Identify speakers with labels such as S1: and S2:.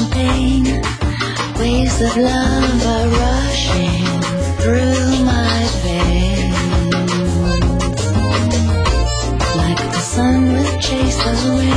S1: pain. Waves of love are rushing through my veins. Like the sun will chase away